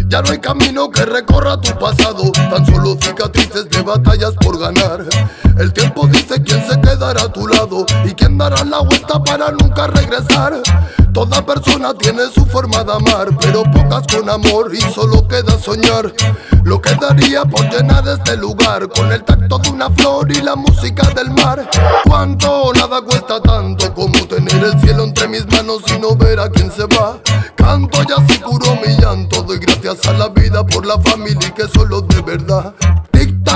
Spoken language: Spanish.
Ya no hay camino que recorra tu pasado, tan solo cicatrices de batallas por ganar. El tiempo dice quién se quedará a tu lado y quién dará la vuelta para nunca regresar. Toda persona tiene su forma de amar, pero pocas con amor y solo queda soñar. Lo que daría por llenar este lugar con el tacto de una flor y la música del mar. Cuánto nada cuesta tanto como tener el cielo entre mis manos y no ver a quién se va. Canto y así curo mi llanto, doy gracias a la vida por la familia y que solo de verdad.